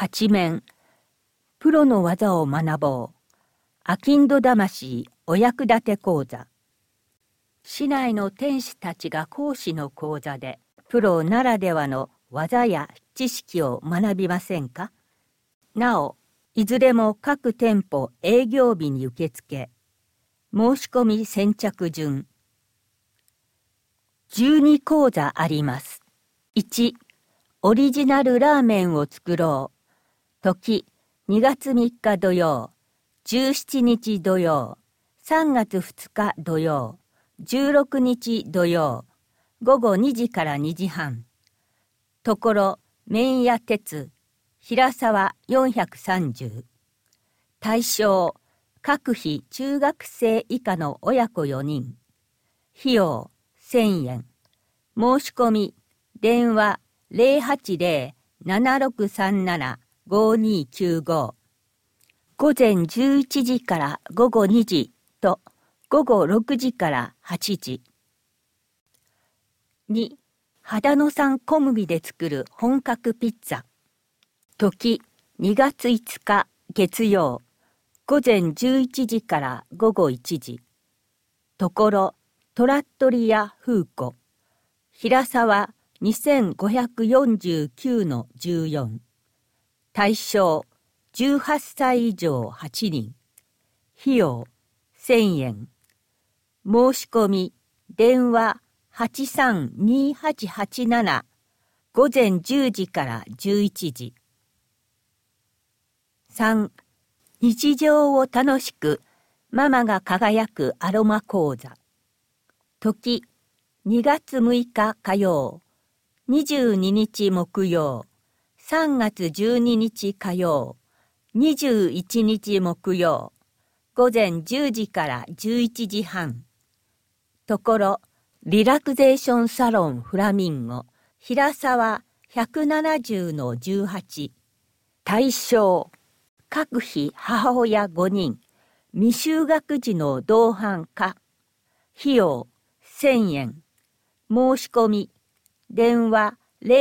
八面、プロの技を学ぼう。あきんど魂お役立て講座。市内の天使たちが講師の講座で、プロならではの技や知識を学びませんか？なお、いずれも各店舗営業日に受付。申し込み先着順。12講座あります。1、オリジナルラーメンを作ろう。時、2月3日土曜、17日土曜、3月2日土曜、16日土曜、午後2時から2時半。ところ、麺屋鉄、平沢430。対象、各費中学生以下の親子4人。費用、1000円。申し込み、電話080-7637-5295。午前11時から午後2時と午後6時から8時。2、秦野産小麦で作る本格ピッツァ。時、2月5日月曜、午前11時から午後1時。ところ、トラットリア風子。平沢2549-14。対象、18歳以上8人。費用、1000円。申し込み、電話832887。午前10時から11時。3、日常を楽しく、ママが輝くアロマ講座。時、2月6日火曜、22日木曜、3月12日火曜、21日木曜、午前10時から11時半。ところ、リラクゼーションサロンフラミンゴ、平沢170-18。対象、各費母親5人、未就学児の同伴か。費用、1000円。申し込み、電話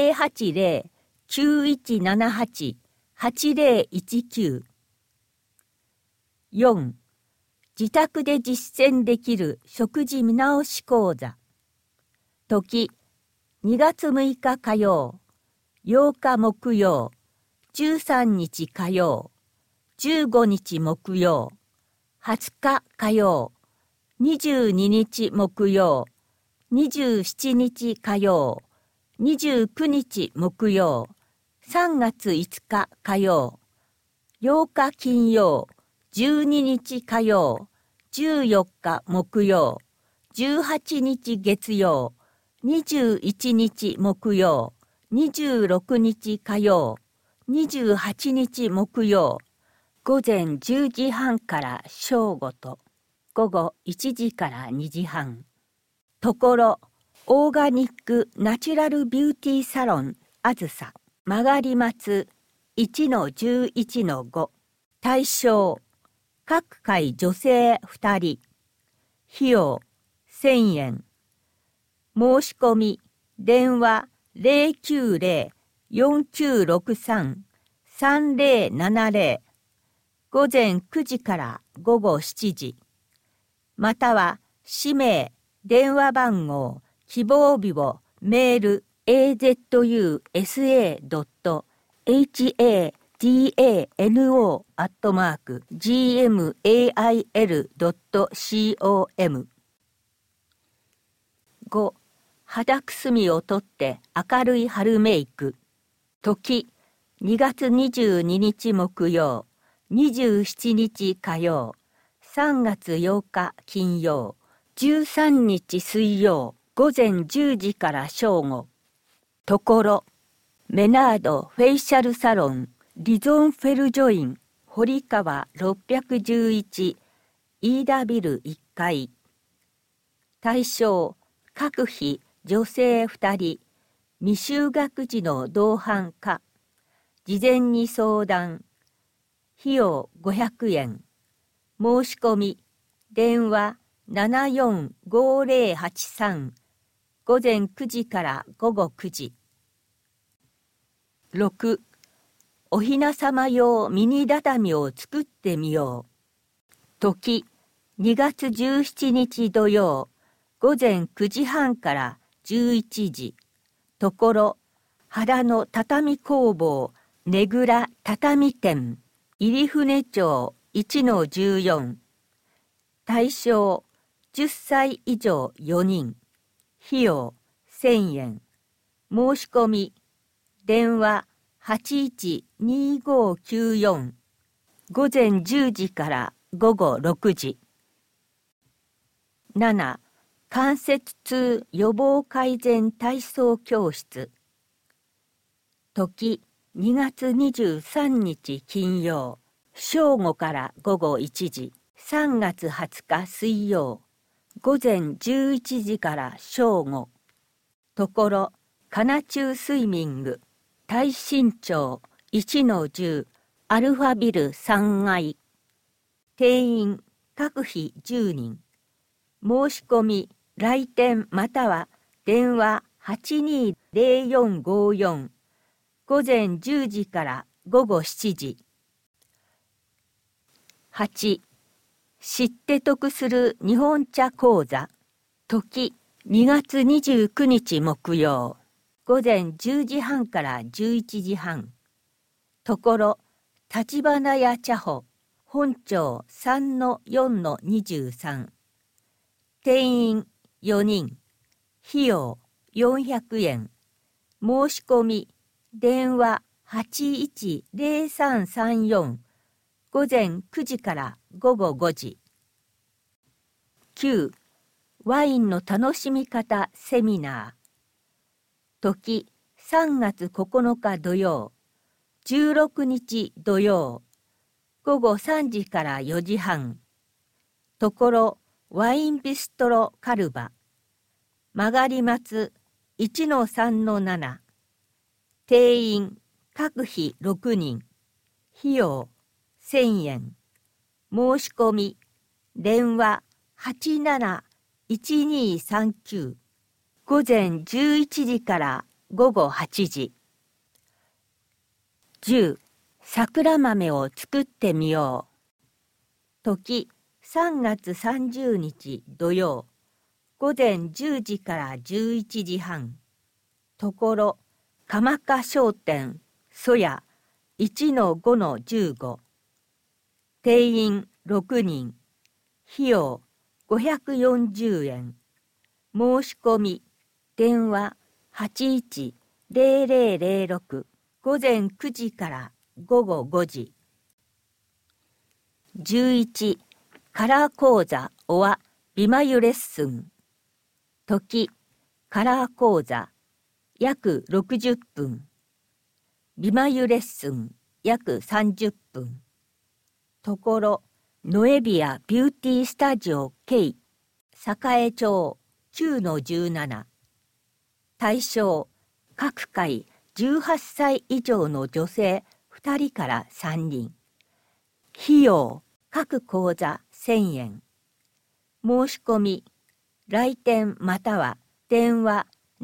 080-9178-8019。4、自宅で実践できる食事見直し講座。時、2月6日火曜、8日木曜、13日火曜、15日木曜、20日火曜、22日木曜、27日火曜、29日木曜、3月5日火曜、8日金曜、12日火曜、14日木曜、18日月曜、21日木曜、26日火曜、28日木曜、午前10時半から正午と、午後1時から2時半。ところ、オーガニックナチュラルビューティーサロンあずさ、曲がり松 1-11-5。対象、各界女性2人。費用、1000円。申し込み、電話090-4963-3070。午前9時から午後7時。または、氏名、電話番号、希望日をメール azutano@gmail.com。 5、肌くすみをとって明るい春メイク。時、2月22日木曜、27日火曜、3月8日金曜、13日水曜、午前10時から正午。ところ、メナードフェイシャルサロン、リゾンフェルジョイン、堀川611、飯田ビル1階。対象、各費女性2人、未就学児の同伴か。事前に相談。費用500円。申し込み、電話745083。午前9時から午後9時。6、 おひなさま用ミニ畳を作ってみよう。時、2月17日土曜、午前9時半から11時。ところ、原の畳工房、ねぐら畳店、入船町 1-14。対象、10歳以上4人。費用、1000円。申し込み、電話812594。午前10時から午後6時。7. 関節痛予防改善体操教室。時、2月23日金曜、正午から午後1時。3月20日水曜、午前11時から正午。ところ、カナチュースイミング、大身長 1-10、アルファビル3階。定員、各費10人。申し込み、来店または電話820454。午前10時から午後7時。8. 知って得する日本茶講座。時、2月29日木曜。午前10時半から11時半。ところ、立花屋茶舗、本町 3-4-23。定員4人。費用400円。申し込み、電話810334。午前9時から午後5時。9. ワインの楽しみ方セミナー。時、3月9日土曜、16日土曜、午後3時から4時半。ところ、ワインビストロカルバ。曲がり松 1-3-7。定員、各費6人。費用、1000円。申し込み、電話871239。午前11時から午後8時。10. 桜豆を作ってみよう。時、3月30日土曜。午前10時から11時半。ところ、鎌賀商店、そや 1-5-15。定員6人。費用540円。申し込み、電話810006。午前9時から午後5時。11. カラー講座おわ美眉レッスン。時、カラー講座約60分。美眉レッスン約30分。ところ、ノエビアビューティースタジオ K、栄町 9-17。対象、各回18歳以上の女性2人から3人。費用、各講座1000円。申し込み、来店または電話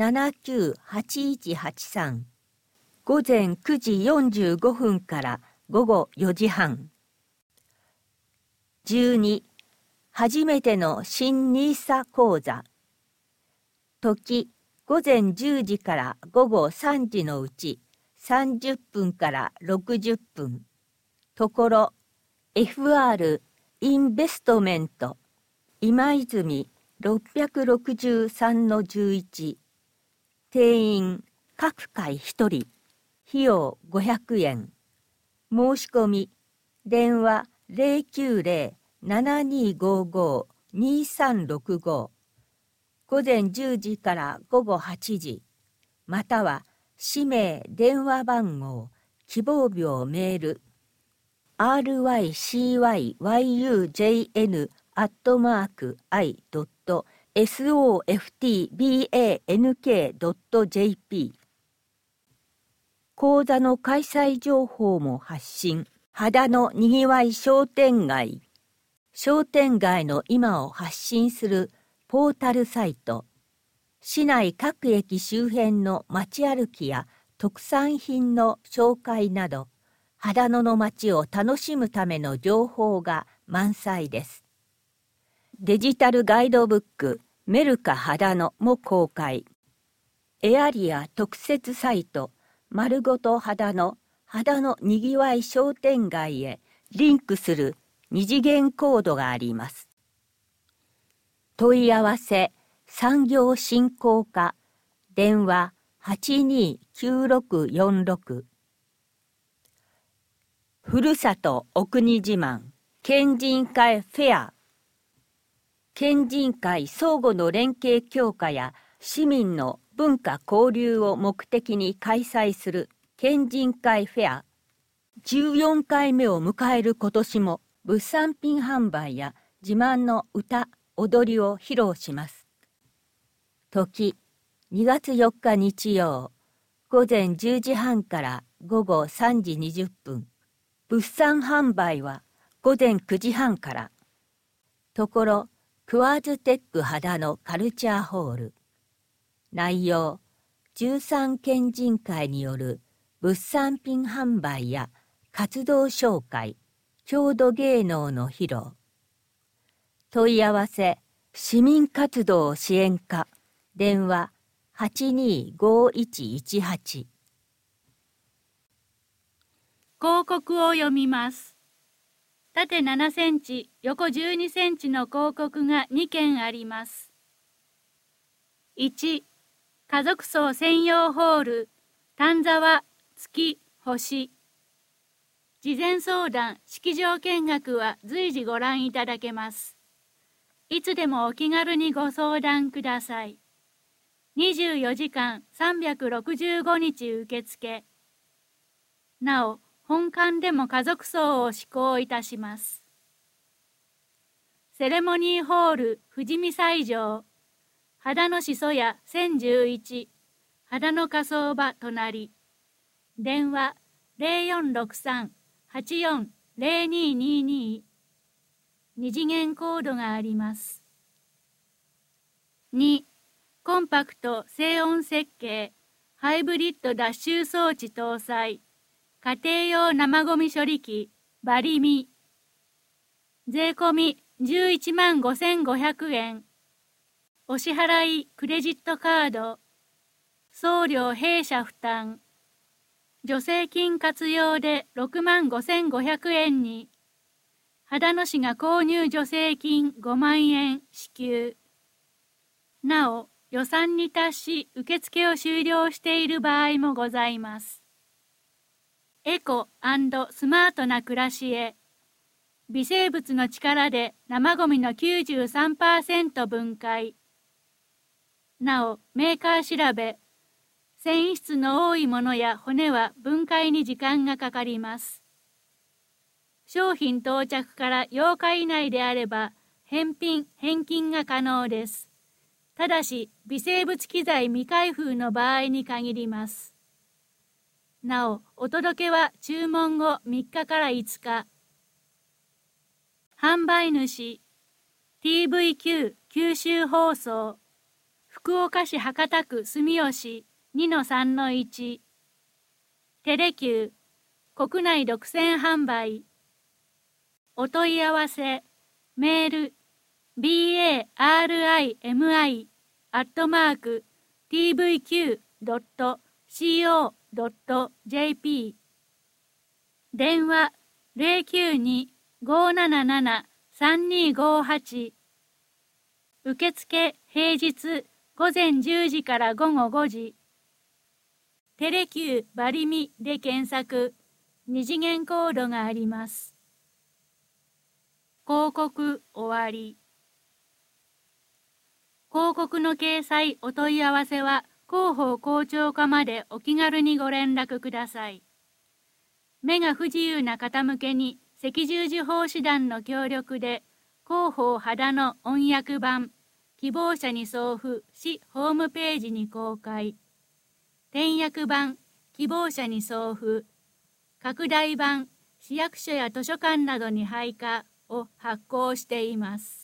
798183。午前9時45分から午後4時半。12. 初めての新NISA講座。時、午前10時から午後3時のうち30分から60分。ところ、FR インベストメント、今泉663-11。定員、各回1人。費用500円。申し込み、電話090-7255-2365。午前10時から午後8時。または、氏名、電話番号、希望病メール、rycyy.i.softbank.jp。講座の開催情報も発信。秦のにぎわい商店街。商店街の今を発信するポータルサイト。市内各駅周辺の街歩きや特産品の紹介など、 秦野の街を楽しむための情報が満載です。デジタルガイドブックメルカ秦野も公開。エアリア特設サイト丸ごと秦野にぎわい商店街へリンクする二次元コードがあります。問い合わせ産業振興課電話829646。ふるさとお国自慢県人会フェア。県人会相互の連携強化や市民の文化交流を目的に開催する県人会フェア。14回目を迎える今年も物産品販売や自慢の歌、踊りを披露します。時、2月4日日曜、午前10時半から午後3時20分。物産販売は午前9時半から。ところ、クワーズテック秦野カルチャーホール。内容、13県人会による物産品販売や活動紹介、郷土芸能の披露。問い合わせ、市民活動支援課、電話825118。 広告を読みます。縦7センチ、横12センチの広告が2件あります。1、家族層専用ホール、丹沢、月、星。事前相談、式場見学は随時ご覧いただけます。いつでもお気軽にご相談ください。24時間365日受付。なお、本館でも家族葬を施行いたします。セレモニーホール富士見斎場、秦野市曽谷1011、秦野火葬場隣。電話0463-840222。二次元コードがあります。2、コンパクト静音設計、ハイブリッド脱臭装置搭載。家庭用生ゴミ処理機、バリミ。税込み11万5500円。お支払いクレジットカード。送料弊社負担。助成金活用で6万5500円に。秦野市が購入助成金5万円支給。なお、予算に達し受付を終了している場合もございます。エコ&スマートな暮らしへ。微生物の力で生ゴミの 93% 分解。なお、メーカー調べ。繊維質の多いものや骨は分解に時間がかかります。商品到着から8日以内であれば、返金が可能です。ただし、微生物機材未開封の場合に限ります。なお、お届けは注文後3日から5日。販売主、TVQ 九州放送、福岡市博多区住吉 2-3-1。テレキュー、国内独占販売。お問い合わせ、メール、barimi@tvq.co.jp。電話092-577-3258。受付平日午前10時から午後5時。テレキューバリミで検索。二次元コードがあります。広告終わり。広告の掲載お問い合わせは広報広聴課までお気軽にご連絡ください。目が不自由な方向けに赤十字奉仕団の協力で広報秦野音訳版希望者に送付市ホームページに公開。点訳版希望者に送付。拡大版市役所や図書館などに配下を発行しています。